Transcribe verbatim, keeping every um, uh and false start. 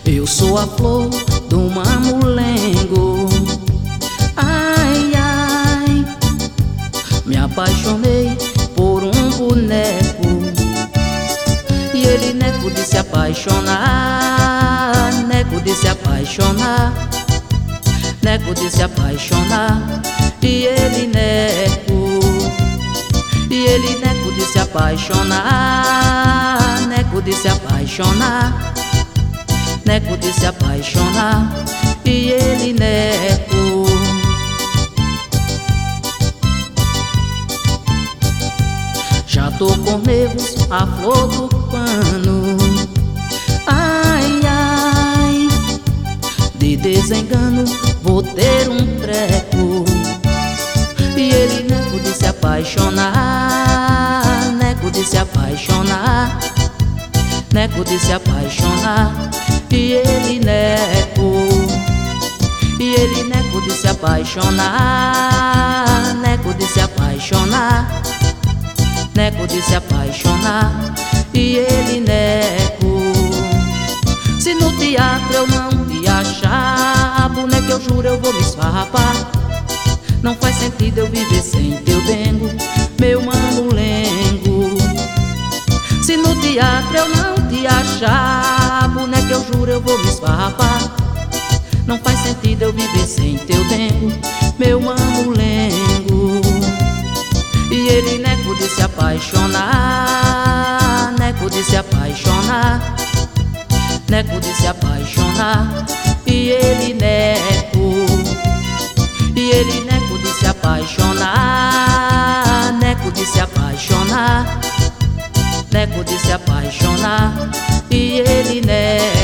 Eu sou a flor do mamulengo. Ai, ai, me apaixonei por um boneco e ele neco de se apaixonar, neco de se apaixonar, neco de se apaixonar. E ele neco, e ele neco de se apaixonar, neco de se apaixonar, neco de se apaixonar. E ele neco, já tô com nervos, a flor do pano. Ai, ai, de desengano vou ter um treco. E ele neco de se apaixonar, neco de se apaixonar, neco de se apaixonar. E ele neco, e ele neco de se apaixonar, neco de se apaixonar, neco de se apaixonar. E ele neco, se no teatro eu não te achar, boneca, eu juro eu vou me esfarrapar. Não faz sentido eu viver sem teu dengo, meu mamulengo. Se no teatro eu não te achar, boneca, eu juro eu vou me esfarrapar. Não faz sentido eu viver sem teu dengo, meu mamulengo. E ele neco de se apaixonar, neco de se apaixonar, neco de se apaixonar. E ele neco, e ele neco de se apaixonar, neco de se apaixonar, neco de se apaixonar. E ele neco.